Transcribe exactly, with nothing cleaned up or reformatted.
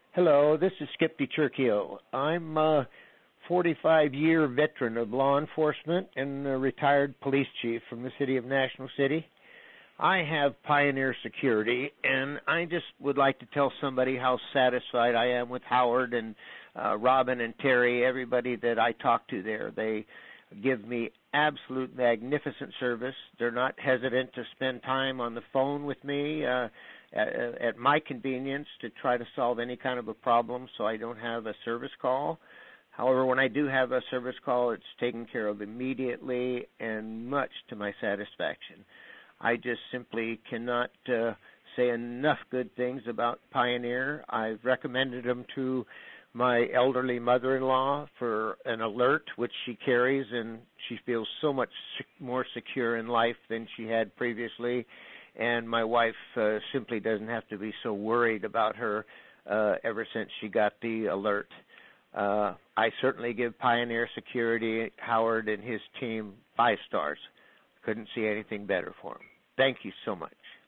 Hello, this is Skip DiCerchio. I'm a forty-five-year veteran of law enforcement and a retired police chief from the city of National City. I have Pioneer Security, and I just would like to tell somebody how satisfied I am with Howard and uh, Robin and Terry, everybody that I talk to there. They give me absolute magnificent service. They're not hesitant to spend time on the phone with me uh, at, at my convenience to try to solve any kind of a problem so I don't have a service call. However, when I do have a service call, it's taken care of immediately and much to my satisfaction. I just simply cannot uh, say enough good things about Pioneer. I've recommended them to my elderly mother-in-law for an alert, which she carries, and she feels so much sec- more secure in life than she had previously. And my wife uh, simply doesn't have to be so worried about her uh, ever since she got the alert. Uh, I certainly give Pioneer Security, Howard and his team, five stars. Couldn't see anything better for him. Thank you so much.